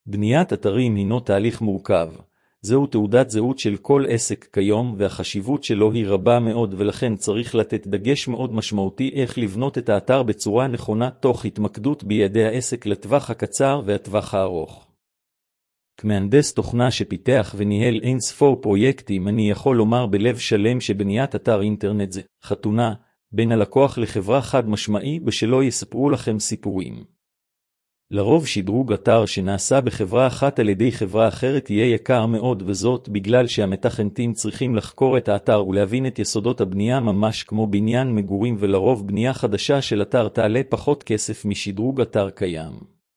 בניית אתרים הינו תהליך מורכב. זהו תעודת זהות של כל עסק כיום, והחשיבות שלו היא רבה מאוד, ולכן צריך לתת דגש מאוד משמעותי איך לבנות את האתר בצורה נכונה, תוך התמקדות בידי העסק לטווח הקצר והטווח הארוך. כמהנדס תוכנה שפיתח וניהל אין ספור פרויקטים, אני יכול לומר בלב שלם שבניית אתר אינטרנט זה חתונה בין הלקוח לחברה חד משמעי, ושלא יספרו לכם סיפורים. לרוב שדרוג אתר שנעשה בחברה אחת על ידי חברה אחרת יהיה יקר מאוד, וזאת בגלל שהמתכנתים צריכים לחקור את האתר ולהבין את יסודות הבנייה ממש כמו בניין מגורים, ולרוב בנייה חדשה של אתר תעלה פחות כסף משדרוג אתר קיים.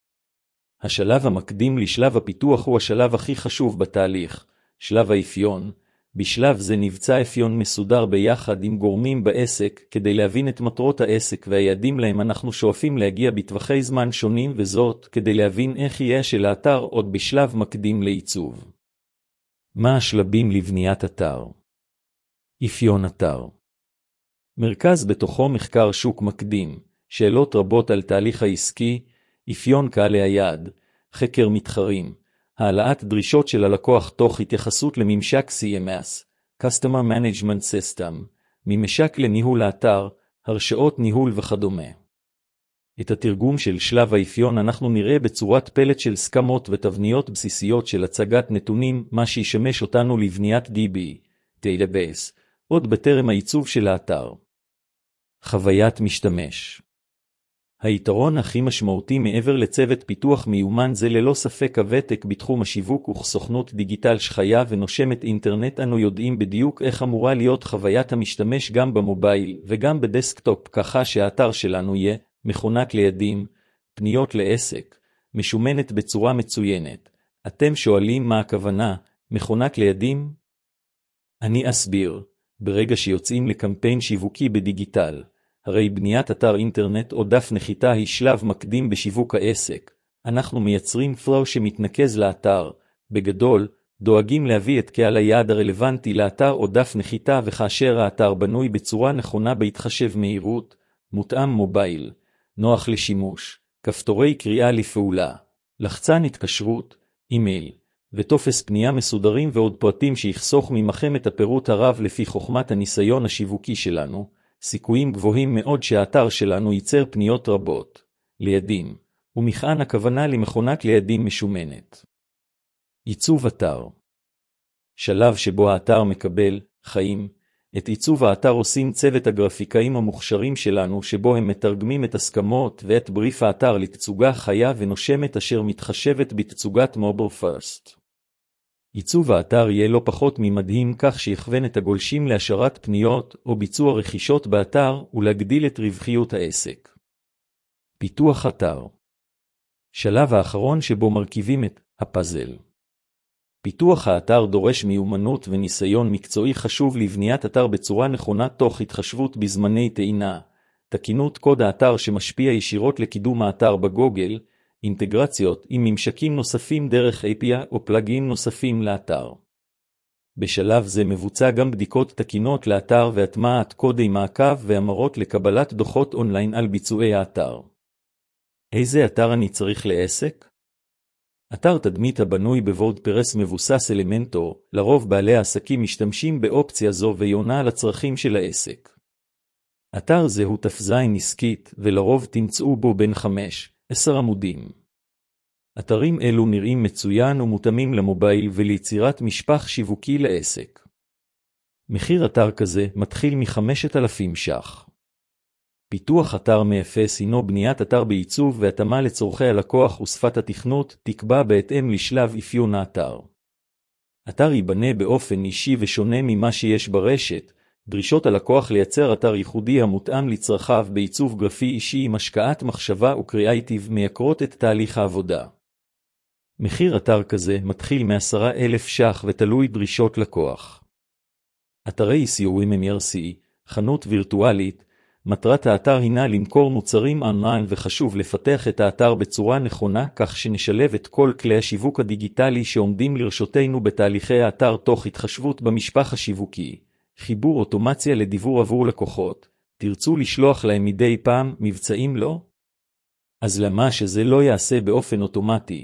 השלב המקדים לשלב הפיתוח הוא השלב הכי חשוב בתהליך, שלב האפיון. בשלב זה נבצע אפיון מסודר ביחד עם גורמים בעסק כדי להבין את מטרות העסק והיעדים להם אנחנו שואפים להגיע בטווחי זמן שונים, וזאת כדי להבין איך יהיה של האתר עוד בשלב מקדים לעיצוב. מה השלבים לבניית אתר? אפיון אתר. מרכז בתוכו מחקר שוק מקדים, שאלות רבות על תהליך העסקי, אפיון קהלי היעד, חקר מתחרים, העלאת דרישות של הלקוח תוך התייחסות לממשק CMS, Customer Management System, ממשק לניהול האתר, הרשאות ניהול וכדומה. את התרגום של שלב האפיון אנחנו נראה בצורת פלט של סכמות ותבניות בסיסיות של הצגת נתונים, מה שישמש אותנו לבניית DB, Database, עוד בטרם העיצוב של האתר. חוויית משתמש. היתרון הכי משמעותי מעבר לצוות פיתוח מיומן זה ללא ספק הוותק בתחום השיווק וכסוכנות דיגיטל שחיה ונושמת אינטרנט. אנו יודעים בדיוק איך אמורה להיות חוויית המשתמש גם במובייל וגם בדסקטופ, ככה שהאתר שלנו יהיה מחונק ליעדים, פניות לעסק, משומנת בצורה מצוינת. אתם שואלים מה הכוונה, מחונק ליעדים? אני אסביר. ברגע שיוצאים לקמפיין שיווקי בדיגיטל, הרי בניית אתר אינטרנט או דף נחיתה היא שלב מקדים בשיווק העסק. אנחנו מייצרים פלואו שמתנקז לאתר. בגדול, דואגים להביא את קהל היעד הרלוונטי לאתר או דף נחיתה, וכאשר האתר בנוי בצורה נכונה בהתחשב מהירות, מותאם מובייל, נוח לשימוש, כפתורי קריאה לפעולה, לחצן התקשרות, אימייל, וטופס פנייה מסודרים ועוד פרטים שיחסוך ממכם את הפירוט הרב לפי חוכמת הניסיון השיווקי שלנו, סיכויים גבוהים מאוד שהאתר שלנו ייצר פניות רבות, ליעדים, ומכאן הכוונה למכונת ליעדים משומנת. עיצוב אתר. שלב שבו האתר מקבל חיים. את עיצוב האתר עושים צוות הגרפיקאים המוכשרים שלנו, שבו הם מתרגמים את הסכמות ואת בריף האתר לתצוגה חיה ונושמת אשר מתחשבת בתצוגת מוביל פרסט. עיצוב האתר יהיה לא פחות ממדהים, כך שיכוון את הגולשים להשארת פניות או ביצוע רכישות באתר ולהגדיל את רווחיות העסק. פיתוח אתר. שלב האחרון שבו מרכיבים את הפאזל. פיתוח האתר דורש מיומנות וניסיון מקצועי חשוב לבניית אתר בצורה נכונה, תוך התחשבות בזמני טעינה, תקינות קוד האתר שמשפיע ישירות לקידום האתר בגוגל, אינטגרציות עם ממשקים נוספים דרך API או פלאגין נוספים לאתר. בשלב זה מבוצע גם בדיקות תקינות לאתר והטמעת קודי מעקב והמרות לקבלת דוחות אונליין על ביצועי האתר. איזה אתר אני צריך לעסק? אתר תדמית הבנוי בוורדפרס מבוסס אלמנטור, לרוב בעלי העסקים משתמשים באופציה זו ויונה על הצרכים של העסק. אתר זה הוא תפזיין עסקית ולרוב תמצאו בו בין 5-10 עמודים. אתרים אלו נראים מצוין ומותאמים למובייל וליצירת משפח שיווקי לעסק. מחיר אתר כזה מתחיל מ-5,000 ש"ח. פיתוח אתר מאפס הינו בניית אתר בעיצוב והתאמה לצורכי הלקוח, ושפת התכנות תקבע בהתאם לשלב אפיון האתר. אתר ייבנה באופן אישי ושונה ממה שיש ברשת. דרישות הלקוח לייצר אתר ייחודי המותאם לצרכיו בעיצוב גרפי אישי עם השקעת מחשבה וקריאייטיב מייקרות את תהליך העבודה. מחיר אתר כזה מתחיל מ10,000 ש"ח ותלוי דרישות לקוח. אתרי SEO MMRC, חנות וירטואלית. מטרת האתר הינה למכור מוצרים אונליין, וחשוב לפתח את האתר בצורה נכונה, כך שנשלב את כל כלי השיווק הדיגיטלי שעומדים לרשותנו בתהליכי האתר תוך התחשבות במשפח השיווקי. חיבור אוטומציה לדיוור עבור לקוחות. תרצו לשלוח להם מדי פעם מבצעים לא? אז למה שזה לא יעשה באופן אוטומטי?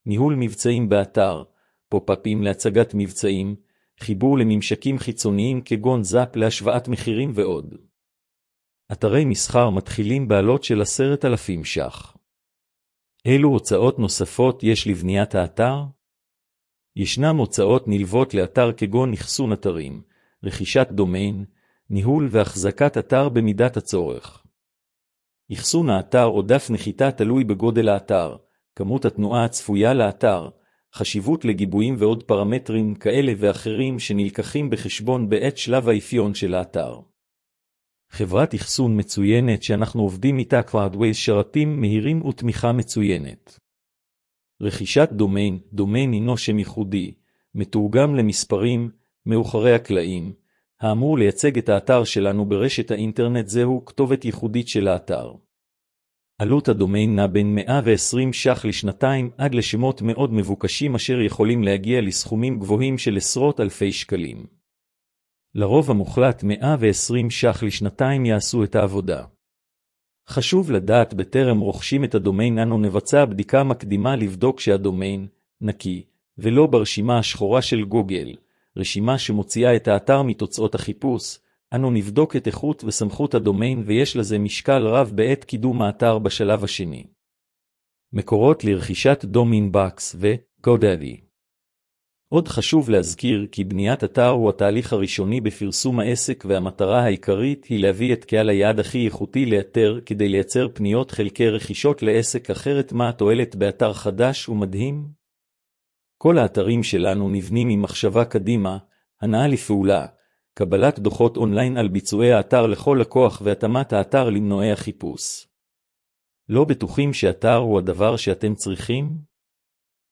ניהול מבצעים באתר, פופ-אפים להצגת מבצעים, חיבור לממשקים חיצוניים כגון זאפ להשוואת מחירים ועוד. אתרי מסחר מתחילים בעלות של 10,000 ש"ח. אילו הוצאות נוספות יש לבניית האתר? ישנם הוצאות נלוות לאתר כגון אחסון אתרים, רכישת דומיין, ניהול והחזקת אתר במידת הצורך. אחסון האתר או דף נחיתה תלוי בגודל האתר, כמות התנועה הצפויה לאתר, חשיבות לגיבויים ועוד פרמטרים כאלה ואחרים שנלקחים בחשבון בעת שלב האפיון של האתר. חברת אחסון מצוינת שאנחנו עובדים איתה כבר שרתים מהירים ותמיכה מצוינת. רכישת דומיין, דומיין הינו שם ייחודי, מתורגם למספרים, מאוחרי הקלעים, האמור לייצג את האתר שלנו ברשת האינטרנט. זהו כתובת ייחודית של האתר. עלות הדומיין נע בין 120 ש"ח לשנתיים עד לשמות מאוד מבוקשים אשר יכולים להגיע לסכומים גבוהים של עשרות אלפי שקלים. לרוב המוחלט 120 ש"ח לשנתיים יעשו את העבודה. חשוב לדעת בטרם רוכשים את הדומיין אנו נבצע בדיקה מקדימה לבדוק שהדומיין נקי, ולא ברשימה השחורה של גוגל, רשימה שמוציאה את האתר מתוצאות החיפוש. אנו נבדוק את איכות וסמכות הדומיין ויש לזה משקל רב בעת קידום האתר בשלב השני. מקורות לרכישת דומיין בקס ו-GoDaddy. עוד חשוב להזכיר כי בניית אתר הוא התהליך הראשוני בפרסום העסק והמטרה העיקרית היא להביא את קהל היעד הכי איכותי לאתר כדי לייצר פניות חלקי רכישות לעסק. אחרת מה התועלת באתר חדש ומדהים? כל האתרים שלנו נבנים עם מחשבה קדימה, הנעה לפעולה, קבלת דוחות אונליין על ביצועי האתר לכל לקוח והתאמת האתר למנועי החיפוש. לא בטוחים שאתר הוא הדבר שאתם צריכים?